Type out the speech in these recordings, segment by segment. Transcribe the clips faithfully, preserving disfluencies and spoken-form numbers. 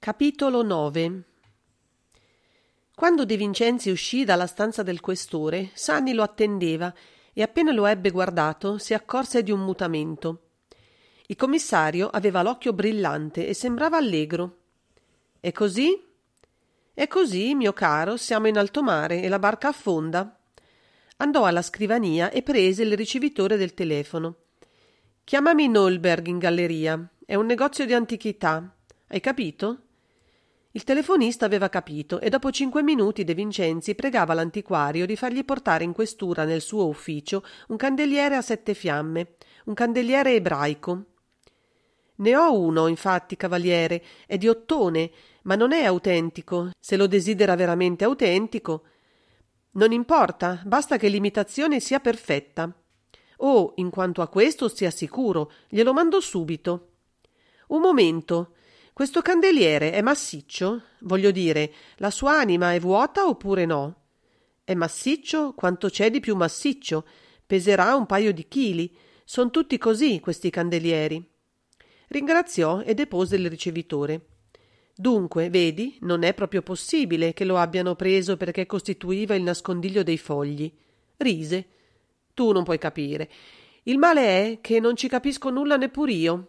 Capitolo nove. Quando De Vincenzi uscì dalla stanza del questore, Sanni lo attendeva e appena lo ebbe guardato si accorse di un mutamento. Il commissario aveva l'occhio brillante e sembrava allegro. «È così?» «È così, mio caro, siamo in alto mare e la barca affonda». Andò alla scrivania e prese il ricevitore del telefono. «Chiamami Nolberg in galleria. È un negozio di antichità. Hai capito?» Il telefonista aveva capito e dopo cinque minuti De Vincenzi pregava l'antiquario di fargli portare in questura nel suo ufficio un candeliere a sette fiamme, un candeliere ebraico. «Ne ho uno, infatti, cavaliere, è di ottone, ma non è autentico. Se lo desidera veramente autentico, non importa, basta che l'imitazione sia perfetta. Oh, in quanto a questo stia sicuro, glielo mando subito. Un momento. Questo candeliere è massiccio? Voglio dire, la sua anima è vuota oppure no? È massiccio quanto c'è di più massiccio. Peserà un paio di chili. Son tutti così, questi candelieri». Ringraziò e depose il ricevitore. «Dunque, vedi, non è proprio possibile che lo abbiano preso perché costituiva il nascondiglio dei fogli». Rise. «Tu non puoi capire. Il male è che non ci capisco nulla neppur io».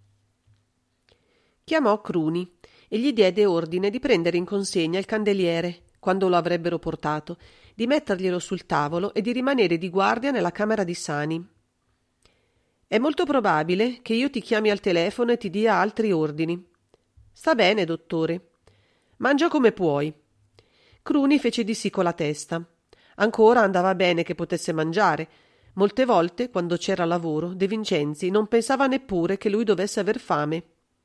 Chiamò Cruni e gli diede ordine di prendere in consegna il candeliere, quando lo avrebbero portato, di metterglielo sul tavolo e di rimanere di guardia nella camera di Sani. «È molto probabile che io ti chiami al telefono e ti dia altri ordini». «Sta bene, dottore». «Mangia come puoi». Cruni fece di sì con la testa. Ancora andava bene che potesse mangiare. Molte volte, quando c'era lavoro, De Vincenzi non pensava neppure che lui dovesse aver fame.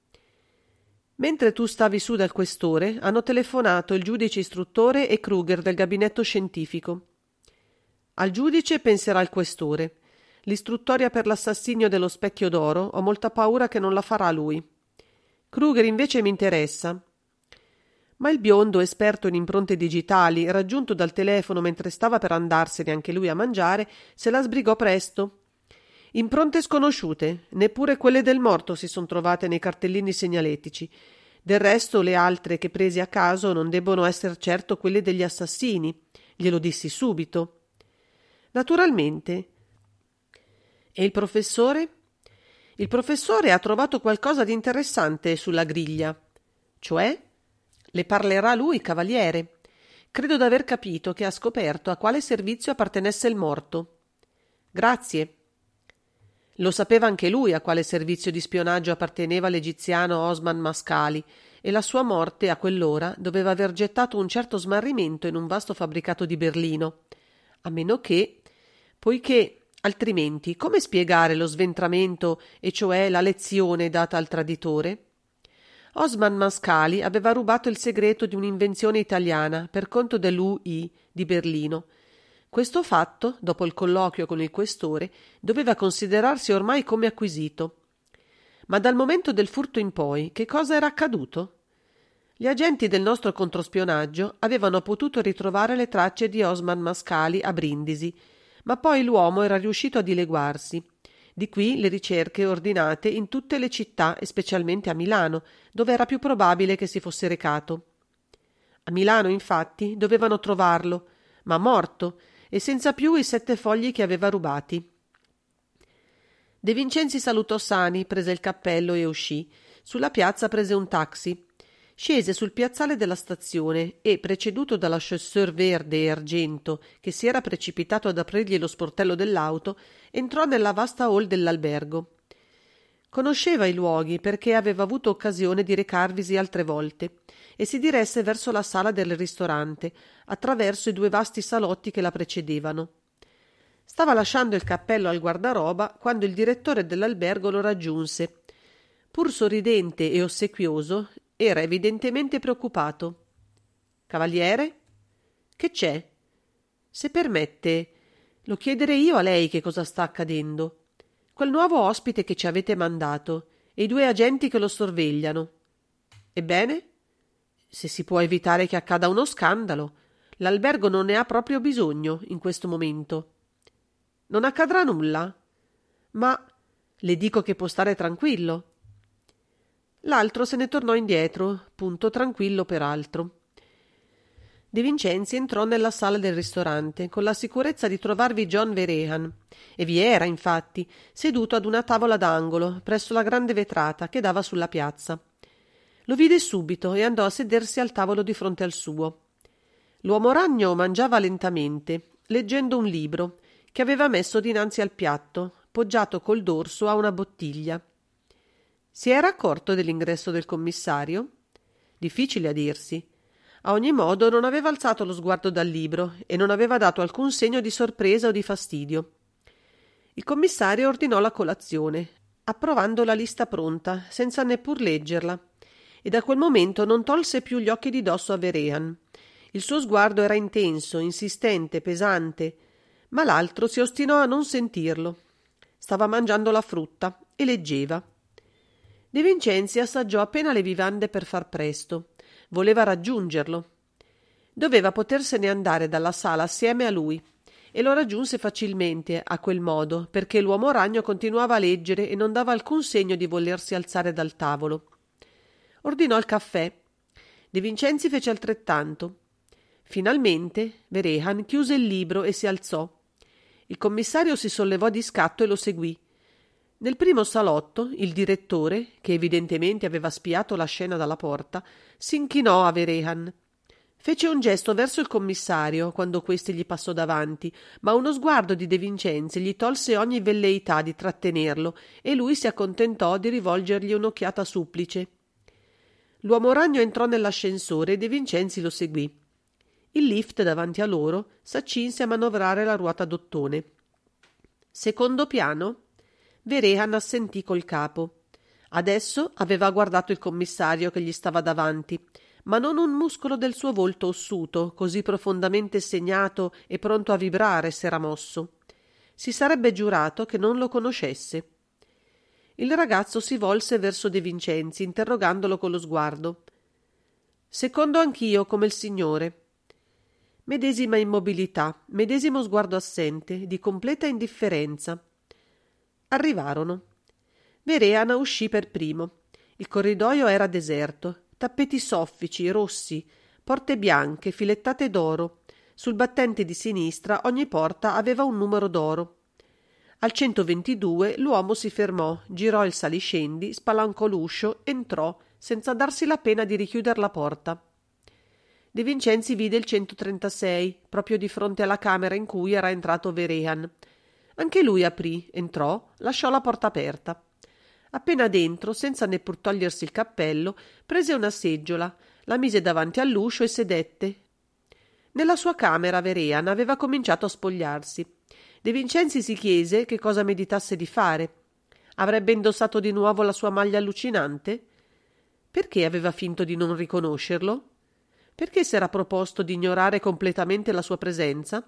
«Mentre tu stavi su dal questore, hanno telefonato il giudice istruttore e Kruger del gabinetto scientifico. Al giudice penserà il questore. L'istruttoria per l'assassinio dello specchio d'oro ho molta paura che non la farà lui. Kruger invece mi interessa». Ma il biondo, esperto in impronte digitali, raggiunto dal telefono mentre stava per andarsene anche lui a mangiare, se la sbrigò presto. «Impronte sconosciute, neppure quelle del morto si son trovate nei cartellini segnaletici. Del resto le altre che presi a caso non debbono esser certo quelle degli assassini. Glielo dissi subito». «Naturalmente». «E il professore?» «Il professore ha trovato qualcosa di interessante sulla griglia». «Cioè?» «Le parlerà lui, cavaliere. Credo d'aver capito che ha scoperto a quale servizio appartenesse il morto». «Grazie». Lo sapeva anche lui a quale servizio di spionaggio apparteneva l'egiziano Osman Mascali, e la sua morte a quell'ora doveva aver gettato un certo smarrimento in un vasto fabbricato di Berlino. A meno che, poiché, altrimenti, come spiegare lo sventramento, e cioè la lezione data al traditore? Osman Mascali aveva rubato il segreto di un'invenzione italiana per conto dell'U I di Berlino. Questo fatto, dopo il colloquio con il questore, doveva considerarsi ormai come acquisito. Ma dal momento del furto in poi, che cosa era accaduto? Gli agenti del nostro controspionaggio avevano potuto ritrovare le tracce di Osman Mascali a Brindisi, ma poi l'uomo era riuscito a dileguarsi. Di qui le ricerche ordinate in tutte le città e specialmente a Milano, dove era più probabile che si fosse recato. A Milano, infatti, dovevano trovarlo, ma morto, e senza più i sette fogli che aveva rubati. De Vincenzi salutò Sani, prese il cappello e uscì. Sulla piazza prese un taxi. Scese sul piazzale della stazione e, preceduto dalla chasseur verde e argento che si era precipitato ad aprirgli lo sportello dell'auto, entrò nella vasta hall dell'albergo. Conosceva i luoghi perché aveva avuto occasione di recarvisi altre volte e si diresse verso la sala del ristorante, attraverso i due vasti salotti che la precedevano. Stava lasciando il cappello al guardaroba quando il direttore dell'albergo lo raggiunse. Pur sorridente e ossequioso, era evidentemente preoccupato. «Cavaliere? Che c'è? Se permette, lo chiederei io a lei che cosa sta accadendo. Quel nuovo ospite che ci avete mandato e i due agenti che lo sorvegliano. Ebbene? Se si può evitare che accada uno scandalo, l'albergo non ne ha proprio bisogno in questo momento. Non accadrà nulla? Ma le dico che può stare tranquillo». L'altro se ne tornò indietro, punto tranquillo peraltro. De Vincenzi entrò nella sala del ristorante con la sicurezza di trovarvi John Vehrehan, e vi era, infatti, seduto ad una tavola d'angolo presso la grande vetrata che dava sulla piazza. Lo vide subito e andò a sedersi al tavolo di fronte al suo. L'uomo ragno mangiava lentamente, leggendo un libro che aveva messo dinanzi al piatto, poggiato col dorso a una bottiglia. Si era accorto dell'ingresso del commissario? Difficile a dirsi. A ogni modo non aveva alzato lo sguardo dal libro e non aveva dato alcun segno di sorpresa o di fastidio. Il commissario ordinò la colazione, approvando la lista pronta, senza neppur leggerla, e da quel momento non tolse più gli occhi di dosso a Vehrehan. Il suo sguardo era intenso, insistente, pesante, ma l'altro si ostinò a non sentirlo. Stava mangiando la frutta e leggeva. De Vincenzi assaggiò appena le vivande per far presto. Voleva raggiungerlo. Doveva potersene andare dalla sala assieme a lui, e lo raggiunse facilmente a quel modo, perché l'uomo ragno continuava a leggere e non dava alcun segno di volersi alzare dal tavolo. Ordinò il caffè. De Vincenzi fece altrettanto. Finalmente Vehrehan chiuse il libro e si alzò. Il commissario si sollevò di scatto e lo seguì. Nel primo salotto il direttore, che evidentemente aveva spiato la scena dalla porta, s'inchinò a Vehrehan. Fece un gesto verso il commissario quando questi gli passò davanti, ma uno sguardo di De Vincenzi gli tolse ogni velleità di trattenerlo e lui si accontentò di rivolgergli un'occhiata supplice. L'uomo ragno entrò nell'ascensore e De Vincenzi lo seguì. Il lift davanti a loro s'accinse a manovrare la ruota d'ottone. Secondo piano? Vehrehan assentì col capo. Adesso aveva guardato il commissario che gli stava davanti, ma non un muscolo del suo volto ossuto, così profondamente segnato e pronto a vibrare, s'era mosso. Si sarebbe giurato che non lo conoscesse. Il ragazzo si volse verso De Vincenzi, interrogandolo con lo sguardo. Secondo anch'io, come il signore. Medesima immobilità, medesimo sguardo assente, di completa indifferenza. Arrivarono. Vehrehan uscì per primo. Il corridoio era deserto. Tappeti soffici, rossi, porte bianche, filettate d'oro. Sul battente di sinistra ogni porta aveva un numero d'oro. Al centoventidue l'uomo si fermò, girò il saliscendi, spalancò l'uscio, entrò, senza darsi la pena di richiuder la porta. De Vincenzi vide il centotrentasei, proprio di fronte alla camera in cui era entrato Vehrehan. Anche lui aprì, entrò, lasciò la porta aperta. Appena dentro, senza neppur togliersi il cappello, prese una seggiola, la mise davanti all'uscio e sedette. Nella sua camera Vehrehan aveva cominciato a spogliarsi. De Vincenzi si chiese che cosa meditasse di fare. Avrebbe indossato di nuovo la sua maglia allucinante? Perché aveva finto di non riconoscerlo? Perché s'era proposto di ignorare completamente la sua presenza?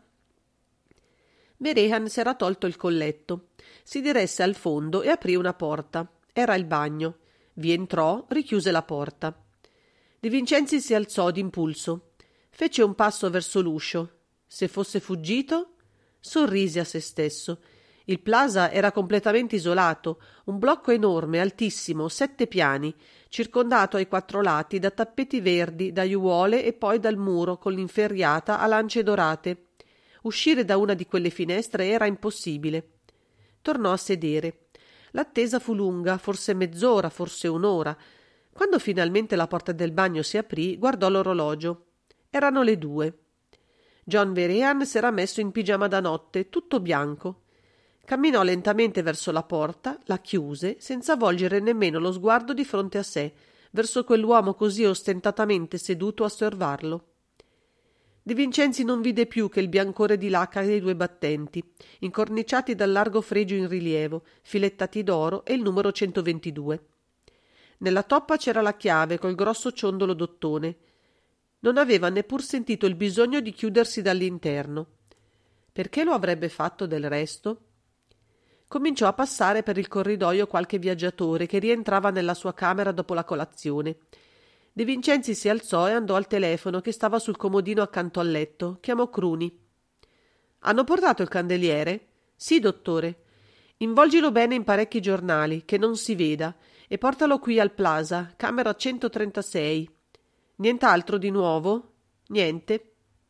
Vehrehan s'era tolto il colletto, si diresse al fondo e aprì una porta. Era il bagno. Vi entrò, richiuse la porta. De Vincenzi si alzò d'impulso. Fece un passo verso l'uscio. Se fosse fuggito? Sorrise a se stesso. Il plaza era completamente isolato, un blocco enorme, altissimo, sette piani, circondato ai quattro lati da tappeti verdi, da aiuole e poi dal muro con l'inferriata a lance dorate. Uscire da una di quelle finestre era impossibile. Tornò a sedere. L'attesa fu lunga, forse mezz'ora, forse un'ora. Quando finalmente la porta del bagno si aprì, guardò l'orologio. Erano le due. John Vehrehan s'era messo in pigiama da notte, tutto bianco. Camminò lentamente verso la porta, la chiuse, senza volgere nemmeno lo sguardo di fronte a sé, verso quell'uomo così ostentatamente seduto a osservarlo. De Vincenzi non vide più che il biancore di laca dei due battenti, incorniciati dal largo fregio in rilievo, filettati d'oro e il numero centoventidue. Nella toppa c'era la chiave col grosso ciondolo d'ottone. Non aveva neppur sentito il bisogno di chiudersi dall'interno. Perché lo avrebbe fatto del resto? Cominciò a passare per il corridoio qualche viaggiatore che rientrava nella sua camera dopo la colazione. De Vincenzi si alzò e andò al telefono che stava sul comodino accanto al letto. Chiamò Cruni. «Hanno portato il candeliere?» «Sì, dottore. Involgilo bene in parecchi giornali, che non si veda, e portalo qui al Plaza, camera centotrentasei. Nient'altro di nuovo? Niente.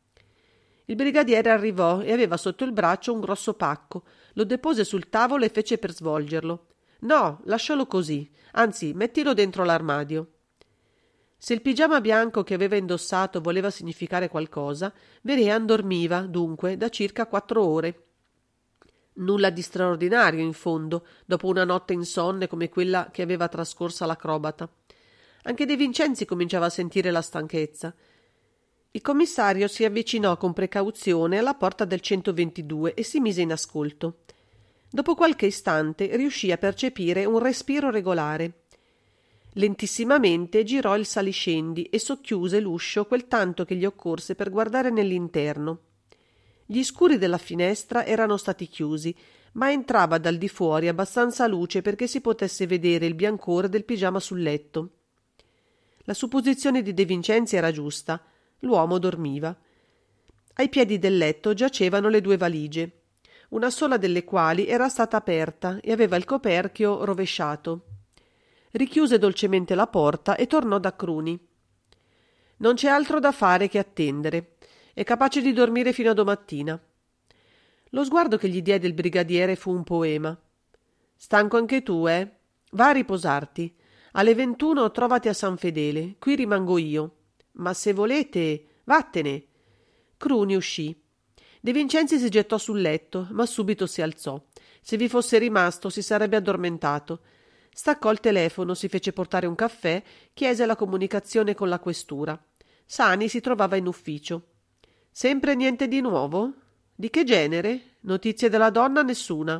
Il brigadiere arrivò e aveva sotto il braccio un grosso pacco. Lo depose sul tavolo e fece per svolgerlo. No, lascialo così, anzi, mettilo dentro l'armadio. Se il pigiama bianco che aveva indossato voleva significare qualcosa, Vehrehan dormiva, dunque, da circa quattro ore. Nulla di straordinario, in fondo, dopo una notte insonne come quella che aveva trascorsa l'acrobata. Anche De Vincenzi cominciava a sentire la stanchezza. Il commissario si avvicinò con precauzione alla porta del centoventidue e si mise in ascolto. Dopo qualche istante riuscì a percepire un respiro regolare. Lentissimamente girò il saliscendi e socchiuse l'uscio quel tanto che gli occorse per guardare nell'interno. Gli scuri della finestra erano stati chiusi, ma entrava dal di fuori abbastanza luce perché si potesse vedere il biancore del pigiama sul letto. La supposizione di De Vincenzi era giusta. L'uomo dormiva. Ai piedi del letto giacevano le due valigie, una sola delle quali era stata aperta e aveva il coperchio rovesciato. Richiuse dolcemente la porta e tornò da Cruni. Non c'è altro da fare che attendere. È capace di dormire fino a domattina. Lo sguardo che gli diede il brigadiere fu un poema. Stanco anche tu, eh? Va a riposarti. Alle ventuno trovati a San Fedele. Qui rimango io. Ma se volete, vattene. Cruni uscì. De Vincenzi si gettò sul letto, ma subito si alzò. Se vi fosse rimasto si sarebbe addormentato. Staccò il telefono, si fece portare un caffè, chiese la comunicazione con la questura. Sani si trovava in ufficio. Sempre niente di nuovo? Di che genere? Notizie della donna? Nessuna.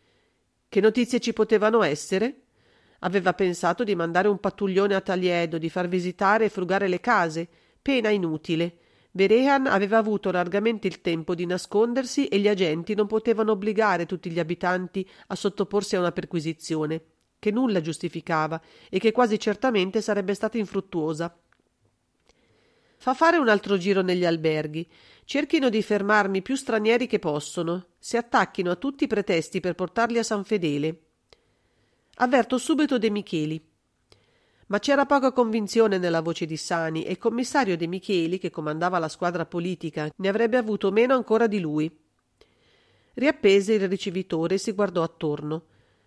Che notizie ci potevano essere? Aveva pensato di mandare un pattuglione a Taliedo, di far visitare e frugare le case. Pena inutile. Vehrehan aveva avuto largamente il tempo di nascondersi e gli agenti non potevano obbligare tutti gli abitanti a sottoporsi a una perquisizione, che nulla giustificava e che quasi certamente sarebbe stata infruttuosa. Fa fare un altro giro negli alberghi. Cerchino di fermarmi più stranieri che possono. Si attacchino a tutti i pretesti per portarli a San Fedele. Avverto subito De Micheli. Ma c'era poca convinzione nella voce di Sani e il commissario De Micheli, che comandava la squadra politica, ne avrebbe avuto meno ancora di lui. Riappese il ricevitore e si guardò attorno.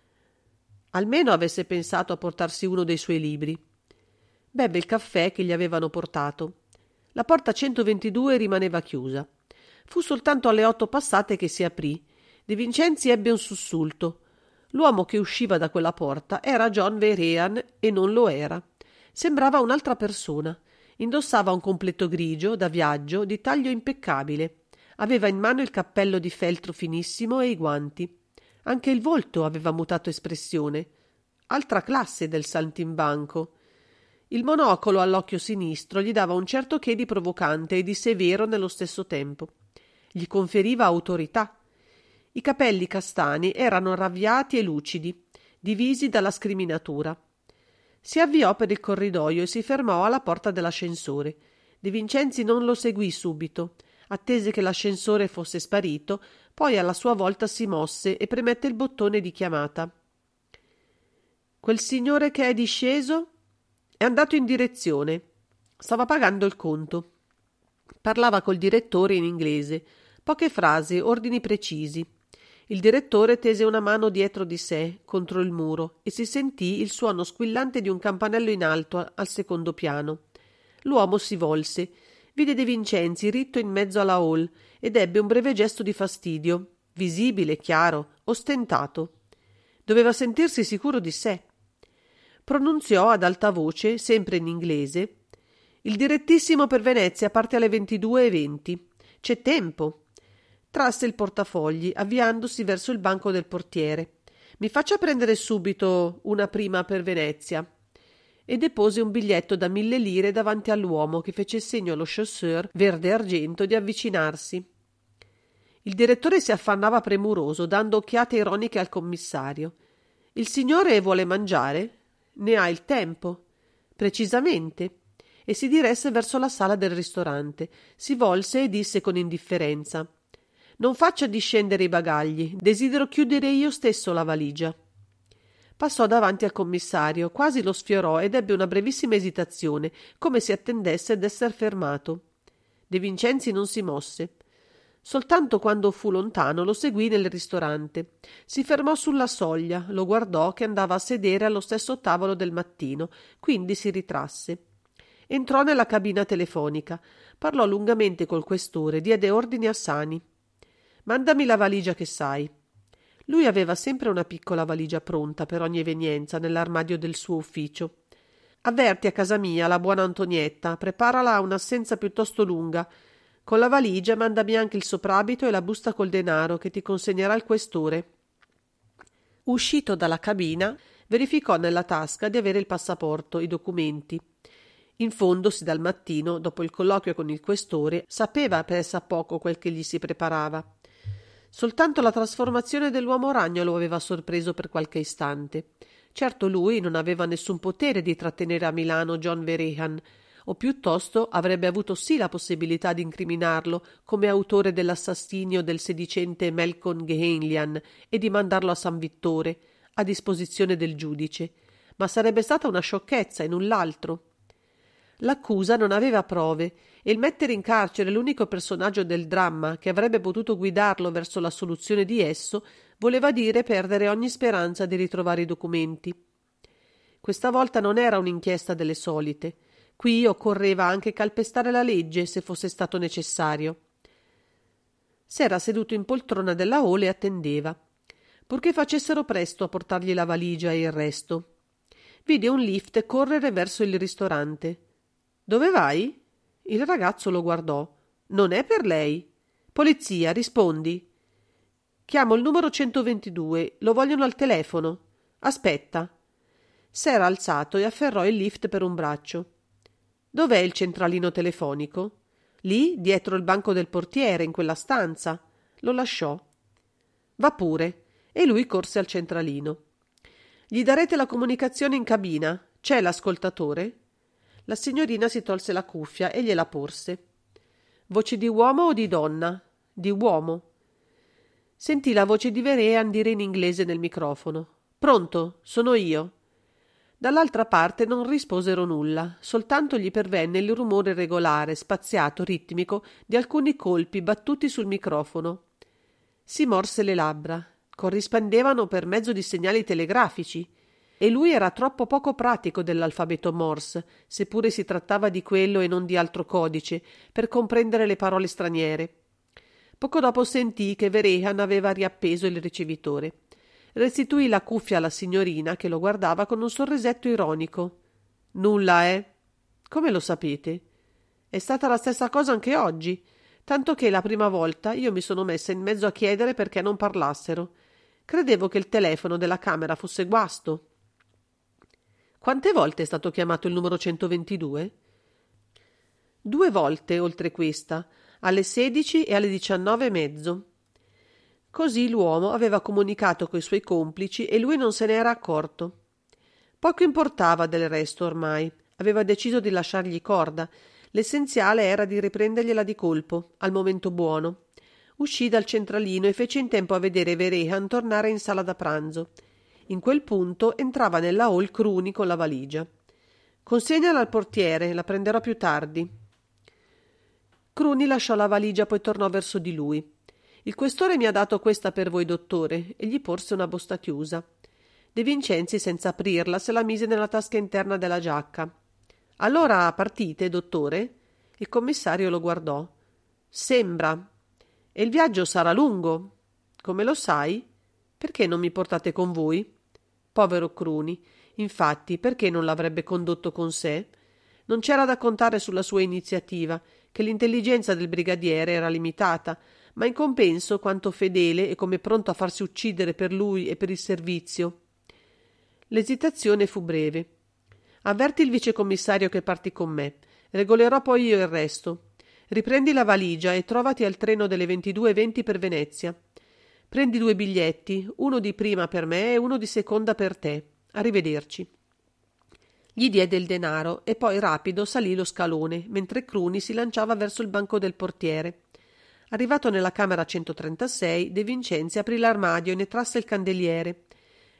Almeno avesse pensato a portarsi uno dei suoi libri. Bevve il caffè che gli avevano portato. La porta centoventidue rimaneva chiusa. Fu soltanto alle otto passate che si aprì. De Vincenzi ebbe un sussulto. L'uomo che usciva da quella porta era John Vehrehan e non lo era. Sembrava un'altra persona. Indossava un completo grigio da viaggio di taglio impeccabile. Aveva in mano il cappello di feltro finissimo e i guanti. Anche il volto aveva mutato espressione. Altra classe del saltimbanco. Il monocolo all'occhio sinistro gli dava un certo che di provocante e di severo nello stesso tempo. Gli conferiva autorità. I capelli castani erano ravviati e lucidi, divisi dalla scriminatura. Si avviò per il corridoio e si fermò alla porta dell'ascensore. De Vincenzi non lo seguì subito. Attese che l'ascensore fosse sparito, poi alla sua volta si mosse e premette il bottone di chiamata. Quel signore che è disceso? È andato in direzione. Stava pagando il conto. Parlava col direttore in inglese. Poche frasi, ordini precisi. Il direttore tese una mano dietro di sé, contro il muro, e si sentì il suono squillante di un campanello in alto al secondo piano. L'uomo si volse, vide De Vincenzi ritto in mezzo alla hall ed ebbe un breve gesto di fastidio, visibile, chiaro, ostentato. Doveva sentirsi sicuro di sé. Pronunziò ad alta voce, sempre in inglese: «Il direttissimo per Venezia parte alle ventidue e venti. C'è tempo». Trasse il portafogli, avviandosi verso il banco del portiere. «Mi faccia prendere subito una prima per Venezia». E depose un biglietto da mille lire davanti all'uomo, che fece segno allo chasseur verde e argento di avvicinarsi. Il direttore si affannava premuroso, dando occhiate ironiche al commissario. «Il signore vuole mangiare? Ne ha il tempo?» «Precisamente». E si diresse verso la sala del ristorante. Si volse e disse con indifferenza: «Non faccia discendere i bagagli, desidero chiudere io stesso la valigia». Passò davanti al commissario, quasi lo sfiorò ed ebbe una brevissima esitazione, come se attendesse d'esser fermato. De Vincenzi non si mosse. Soltanto quando fu lontano lo seguì nel ristorante. Si fermò sulla soglia, lo guardò che andava a sedere allo stesso tavolo del mattino, quindi si ritrasse. Entrò nella cabina telefonica, parlò lungamente col questore, diede ordini a Sani. «Mandami la valigia che sai». Lui aveva sempre una piccola valigia pronta per ogni evenienza nell'armadio del suo ufficio. «Avverti a casa mia la buona Antonietta, preparala a un'assenza piuttosto lunga. Con la valigia mandami anche il soprabito e la busta col denaro che ti consegnerà il questore». Uscito dalla cabina, verificò nella tasca di avere il passaporto, i documenti. In fondo, sì, dal mattino, dopo il colloquio con il questore, sapeva pressappoco quel che gli si preparava. Soltanto la trasformazione dell'uomo ragno lo aveva sorpreso per qualche istante. Certo lui non aveva nessun potere di trattenere a Milano John Vehrehan, o piuttosto avrebbe avuto sì la possibilità di incriminarlo come autore dell'assassinio del sedicente Malcolm Gehenlyan e di mandarlo a San Vittore, a disposizione del giudice, ma sarebbe stata una sciocchezza e null'altro. L'accusa non aveva prove e il mettere in carcere l'unico personaggio del dramma che avrebbe potuto guidarlo verso la soluzione di esso voleva dire perdere ogni speranza di ritrovare i documenti. Questa volta non era un'inchiesta delle solite. Qui occorreva anche calpestare la legge se fosse stato necessario. S'era seduto in poltrona della hall e attendeva, purché facessero presto a portargli la valigia e il resto. Vide un lift correre verso il ristorante. «Dove vai?» Il ragazzo lo guardò. «Non è per lei?» «Polizia, rispondi». «Chiamo il numero centoventidue, lo vogliono al telefono». «Aspetta». S'era alzato e afferrò il lift per un braccio. «Dov'è il centralino telefonico?» «Lì, dietro il banco del portiere, in quella stanza». Lo lasciò. «Va pure». E lui corse al centralino. «Gli darete la comunicazione in cabina? C'è l'ascoltatore?» La signorina si tolse la cuffia e gliela porse. «Voce di uomo o di donna?» «Di uomo». Sentì la voce di Vehrehan dire in inglese nel microfono: «Pronto, sono io». Dall'altra parte non risposero nulla, soltanto gli pervenne il rumore regolare, spaziato, ritmico di alcuni colpi battuti sul microfono. Si morse le labbra. Corrispondevano per mezzo di segnali telegrafici, e lui era troppo poco pratico dell'alfabeto Morse, seppure si trattava di quello e non di altro codice, per comprendere le parole straniere. Poco dopo sentì che Vehrehan aveva riappeso il ricevitore. Restituì la cuffia alla signorina, che lo guardava con un sorrisetto ironico. «Nulla, eh?» «Come lo sapete?» «È stata la stessa cosa anche oggi, tanto che la prima volta io mi sono messa in mezzo a chiedere perché non parlassero. Credevo che il telefono della camera fosse guasto». «Quante volte è stato chiamato il numero centoventidue?» «Due volte, oltre questa, alle sedici e alle diciannove e mezzo». Così l'uomo aveva comunicato coi suoi complici e lui non se ne era accorto. Poco importava del resto ormai, aveva deciso di lasciargli corda. L'essenziale era di riprendergliela di colpo, al momento buono. Uscì dal centralino e fece in tempo a vedere Vehrehan tornare in sala da pranzo. In quel punto entrava nella hall Cruni con la valigia. «Consegnala al portiere, la prenderò più tardi». Cruni lasciò la valigia, poi tornò verso di lui. «Il questore mi ha dato questa per voi, dottore», e gli porse una busta chiusa. De Vincenzi, senza aprirla, se la mise nella tasca interna della giacca. «Allora partite, dottore?» Il commissario lo guardò. «Sembra. E il viaggio sarà lungo?» «Come lo sai?» «Perché non mi portate con voi?» Povero Cruni. Infatti, perché non l'avrebbe condotto con sé? Non c'era da contare sulla sua iniziativa, che l'intelligenza del brigadiere era limitata, ma in compenso quanto fedele e come pronto a farsi uccidere per lui e per il servizio. L'esitazione fu breve. «Avverti il vicecommissario che parti con me. Regolerò poi io il resto. Riprendi la valigia e trovati al treno delle ventidue e venti per Venezia. Prendi due biglietti, uno di prima per me e uno di seconda per te. Arrivederci». Gli diede il denaro e poi rapido salì lo scalone, mentre Cruni si lanciava verso il banco del portiere. Arrivato nella camera centotrentasei, De Vincenzi aprì l'armadio e ne trasse il candeliere.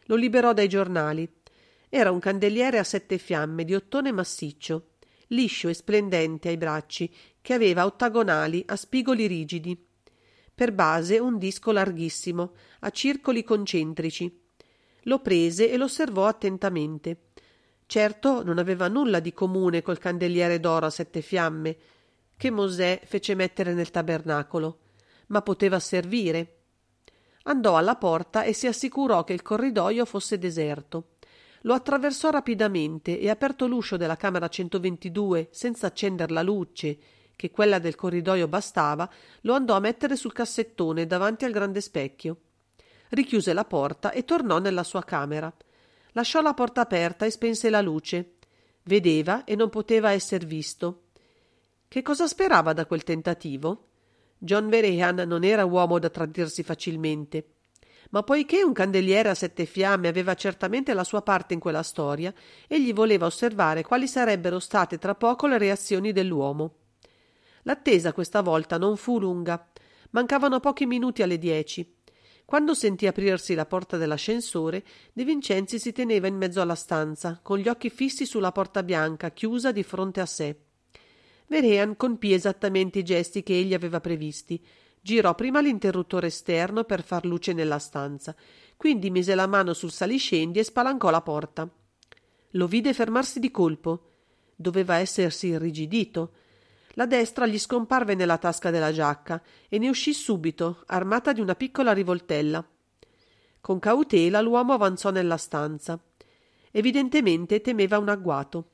Lo liberò dai giornali. Era un candeliere a sette fiamme di ottone massiccio, liscio e splendente ai bracci, che aveva ottagonali a spigoli rigidi. Per base un disco larghissimo, a circoli concentrici. Lo prese e lo osservò attentamente. Certo non aveva nulla di comune col candeliere d'oro a sette fiamme, che Mosè fece mettere nel tabernacolo, ma poteva servire. Andò alla porta e si assicurò che il corridoio fosse deserto. Lo attraversò rapidamente e, aperto l'uscio della camera centoventidue senza accender la luce, che quella del corridoio bastava, lo andò a mettere sul cassettone davanti al grande specchio. Richiuse la porta e tornò nella sua camera. Lasciò la porta aperta e spense la luce. Vedeva e non poteva esser visto. Che cosa sperava da quel tentativo? John Vehrehan non era uomo da tradirsi facilmente. Ma poiché un candeliere a sette fiamme aveva certamente la sua parte in quella storia, egli voleva osservare quali sarebbero state tra poco le reazioni dell'uomo. L'attesa questa volta non fu lunga. Mancavano pochi minuti alle dieci. Quando sentì aprirsi la porta dell'ascensore, De Vincenzi si teneva in mezzo alla stanza, con gli occhi fissi sulla porta bianca, chiusa di fronte a sé. Vehrehan compì esattamente i gesti che egli aveva previsti. Girò prima l'interruttore esterno per far luce nella stanza, quindi mise la mano sul saliscendi e spalancò la porta. Lo vide fermarsi di colpo. Doveva essersi irrigidito. La destra gli scomparve nella tasca della giacca e ne uscì subito, armata di una piccola rivoltella. Con cautela l'uomo avanzò nella stanza. Evidentemente temeva un agguato.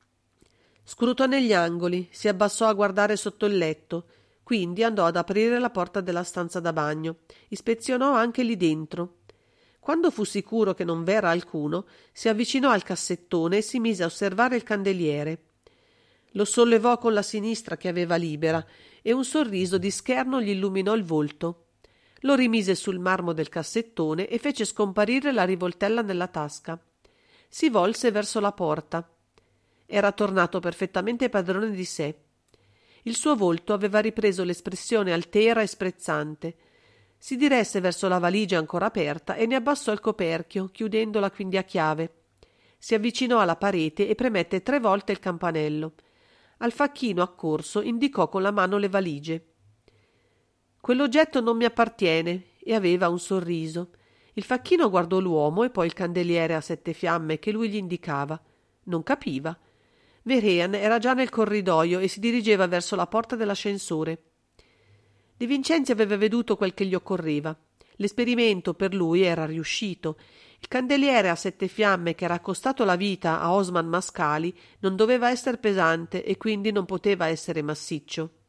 Scrutò negli angoli, si abbassò a guardare sotto il letto, quindi andò ad aprire la porta della stanza da bagno, ispezionò anche lì dentro. Quando fu sicuro che non v'era alcuno, si avvicinò al cassettone e si mise a osservare il candeliere. Lo sollevò con la sinistra che aveva libera e un sorriso di scherno gli illuminò il volto. Lo rimise sul marmo del cassettone e fece scomparire la rivoltella nella tasca. Si volse verso la porta. Era tornato perfettamente padrone di sé. Il suo volto aveva ripreso l'espressione altera e sprezzante. Si diresse verso la valigia ancora aperta e ne abbassò il coperchio, chiudendola quindi a chiave. Si avvicinò alla parete e premette tre volte il campanello. Al facchino accorso indicò con la mano le valigie. Quell'oggetto non mi appartiene, e aveva un sorriso. Il facchino guardò l'uomo e poi il candeliere a sette fiamme che lui gli indicava. Non capiva. Vehrehan era già nel corridoio e si dirigeva verso la porta dell'ascensore. De Vincenzi aveva veduto quel che gli occorreva. L'esperimento per lui era riuscito. Il candeliere a sette fiamme che era costato la vita a Osman Mascali non doveva essere pesante e quindi non poteva essere massiccio.